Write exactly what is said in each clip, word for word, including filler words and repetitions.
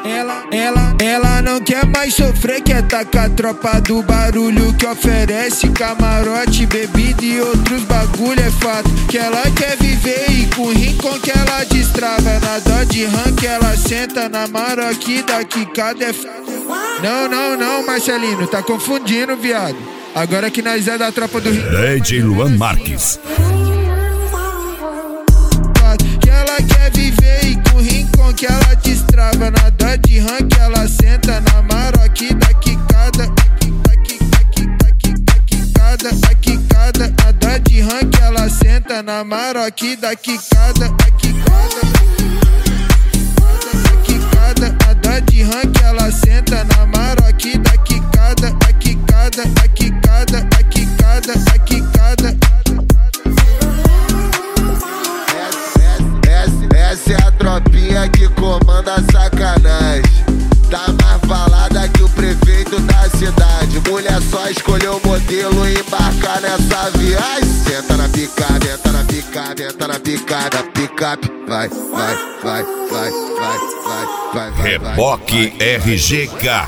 Ela, ela, ela não quer mais sofrer, quer tá com a tropa do barulho que oferece camarote, bebida e outros bagulho, é fato. Que ela quer viver e com rincon que ela destrava. Na Dodge Ram que ela senta, na maroqui da quicada, é fato. Não, não, não, Marcelino, tá confundindo, viado. Agora que nós é da tropa do Rio. D J Luan Marques. Que ela quer viver e com rincon que ela destrava. Na Dodge Ram que ela senta, na maroqui da quicada. Da quicada, da quicada. A Dodge Ram que ela senta, na maroqui da quicada. Da quicada, da quicada. A Dodge Ram que ela senta, na maroqui da quicada. Da quicada, da quicada, da quicada, da quicada. Essa é a tropinha que comanda a sacanagem. Tá mais balada que o prefeito da cidade. Mulher só escolheu o modelo e embarcar nessa viagem. Senta na picada, entra na picada, entra na picada. Picape, vai, vai, vai, vai, vai, vai, vai, vai. Reboque R G K.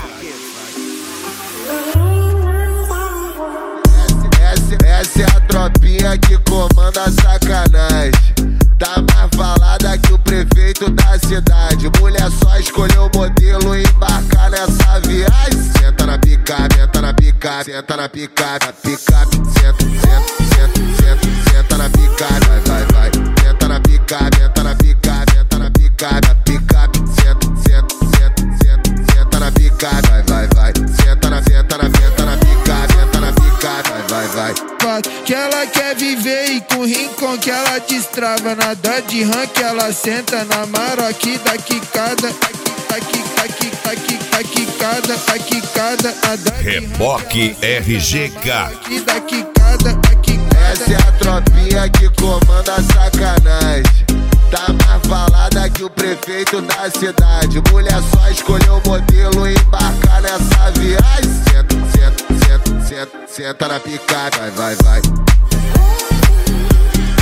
Essa, essa é a tropinha que comanda a sacanagem. Tá mais falada que o prefeito da cidade. Mulher só escolheu o modelo e embarcar nessa viagem. Senta na picada, entra na picada, senta na picada, picape, senta, senta, senta, senta, senta na picada, vai, vai, vai. Senta na picada, entra na picada, entra na picada, picape, senta, senta, senta, senta, senta na picada, vai, vai, vai. Senta na, senta na, senta na picada, entra na picada, vai, vai, vai. Que ela quer viver e com rincon que ela destrava. Na Dodge Ram que ela senta, na maroqui da quicada. Da quicada, da quicada. Reboque R G K. Da quicada, da quicada. Essa é a tropinha que comanda a sacanagem. Tá mais falada que o prefeito da cidade. Mulher só escolheu o modelo e embarcar nessa viagem. Senta, senta, senta, senta, senta na picada, vai, vai, vai.